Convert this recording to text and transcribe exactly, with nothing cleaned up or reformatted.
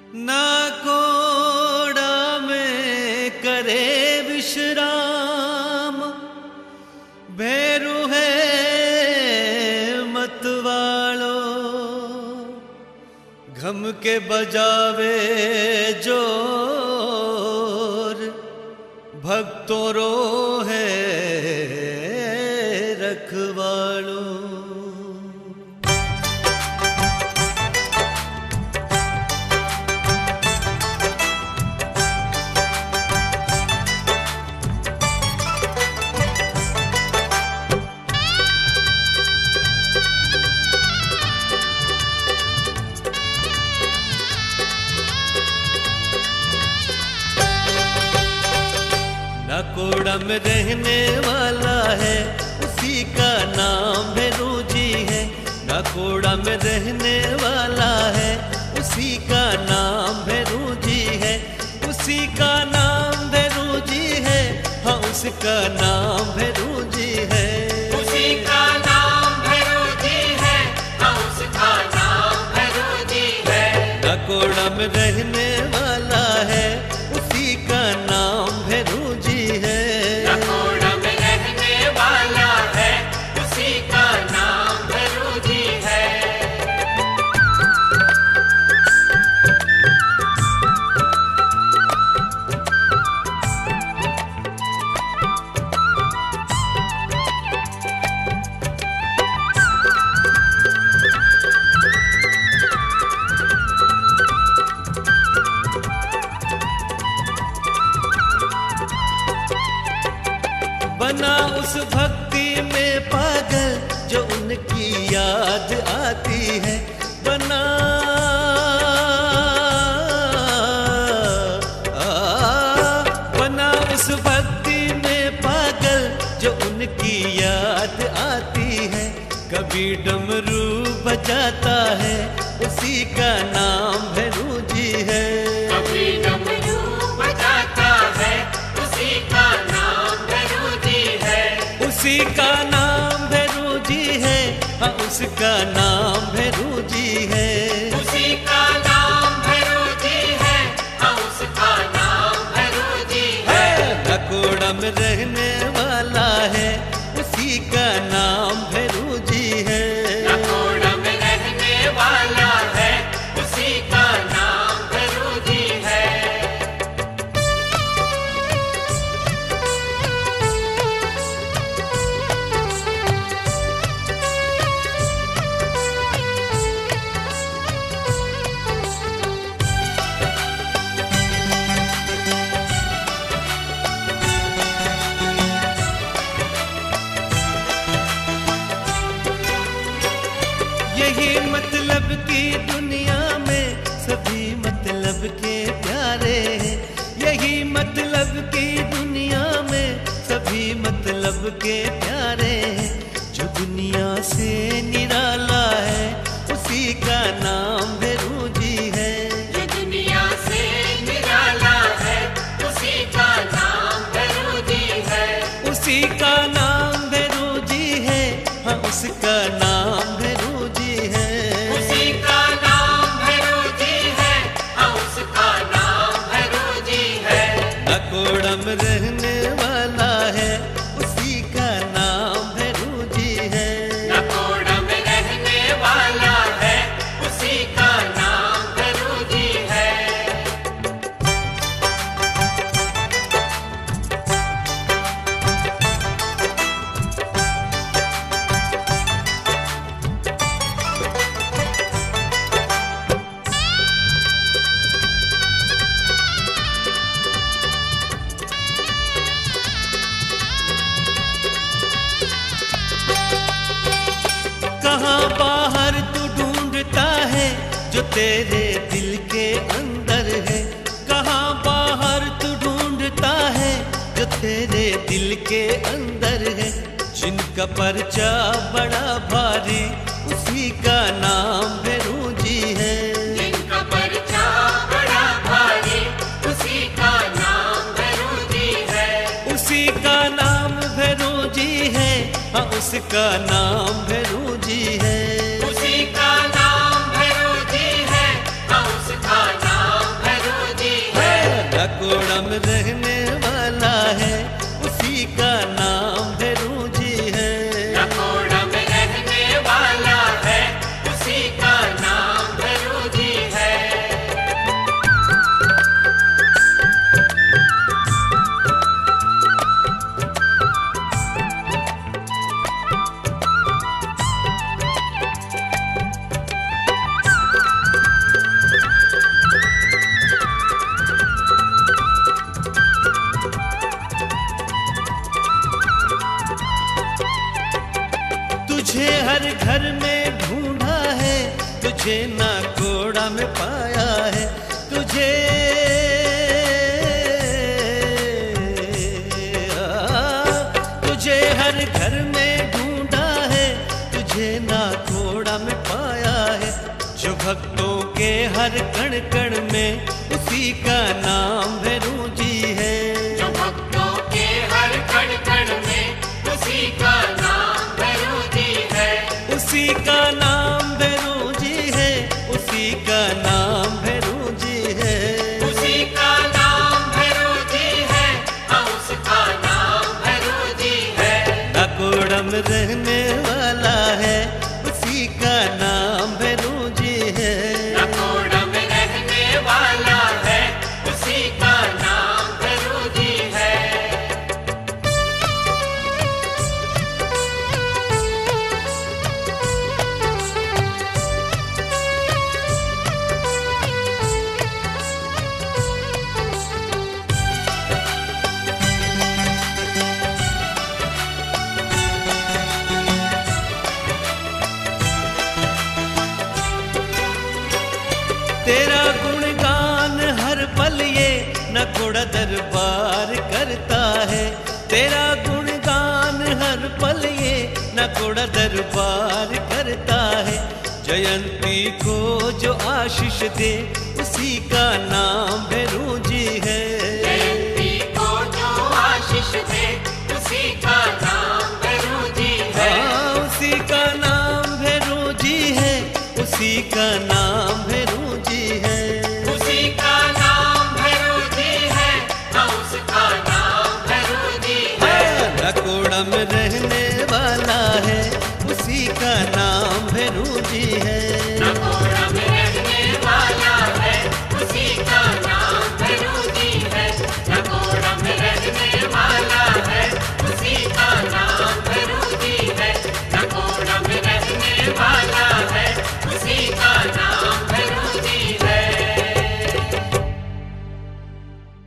ना कोड़ा में करे विश्राम, भैरू है मतवालो, घम के बजावे जोर, भक्तों रो है रखवालो। कोड़ा में रहने वाला है उसी का नाम भैरू जी है। ना कोड़ा में रहने वाला है उसी का नाम भैरू जी है। उसी का नाम भैरू जी है, हाँ उसका नाम भैरू जी है। उसी का नाम भैरू जी है, हाँ उसका नाम भैरू जी है। ना कोड़ा में रहने वाला है उसी का नाम भैरू जी है। कोड़ा में रहने वाला है उसी का नाम भैरू जी है। बना उस भक्ति में पागल जो उनकी याद आती है। बना आ, बना उस भक्ति में पागल जो उनकी याद आती है। कभी डमरू बजाता है उसी का नाम भैरू जी है। कभी डमरू बजाता है उसी का नाम भैरू जी है। उसी का नाम भैरू जी है, हाँ उसका नाम भैरू जी है। उसी का नाम भैरू जी है, हाँ उसका नाम भैरू जी है। ना कोड़ा में रहने वाला है उसी का नाम भैरू जी है। ना कोड़ा में रहने वाला है उसी का नाम भैरू जी है। यही मतलब की दुनिया में सभी मतलब के प्यारे हैं। यही मतलब की दुनिया में सभी मतलब के प्यारे हैं। जो दुनिया से निराला है उसी का नाम भैरू जी है। जो दुनिया से निराला है उसी का नाम भैरू जी है। उसी का नाम भैरू जी है, हाँ उसका नाम भैरू जी है। उसी का नाम भैरू जी है, हाँ उसका नाम भैरू जी है। ना कोड़ा में रहने वाला है उसी का नाम भैरू जी है। ना कोड़ा में रहने वाला है उसी का नाम भैरू जी है। कहाँ बाहर तू ढूंढता है जो तेरे दिल के अंदर है। कहाँ बाहर तू ढूंढता है जो तेरे दिल के अंदर है। जिनका पर्चा बड़ा भारी उसी का नाम भैरू जी है। जिनका पर्चा बड़ा भारी उसी का नाम भैरू जी है। उसी का नाम भैरू जी है, हाँ उसका नाम भैरू जी है। उसी का नाम भैरू जी है, हाँ उसका नाम तुझे नाकोड़ा में पाया है, तुझे तुझे हर घर में ढूंढा है, तुझे नाकोड़ा में पाया है। जो भक्तों के हर कण कण में उसी का नाम भैरू जी है। जो भक्तों के हर कण कण में उसी का नाम भैरू जी है। उसी का नाम भैरू जी है, उसी का नाम भैरू जी है। उसी का नाम भैरू जी है, हाँ उसका नाम भैरू जी है। नाकोड़ा में रहने वाला है, उसी का नाम भैरू जी है। नाकोड़ा में रहने वाला है, उसी का नाम भैरू जी है। तेरा गुणगान हर पल ये नाकोड़ा दरबार करता है। तेरा गुणगान हर पल ये नाकोड़ा दरबार करता है। जयंती को जो आशीष दे उसी का नाम भैरू जी है। जयंती को जो आशीष दे उसी का नाम भैरू जी है। हाँ उसी का नाम भैरू जी है, उसी का नाम भैरू जी है। उसी का नाम भैरू जी है, हाँ उसका नाम भैरू जी है। हाँ, नाकोड़ा में रहने वाला है, उसी का नाम भैरू जी है।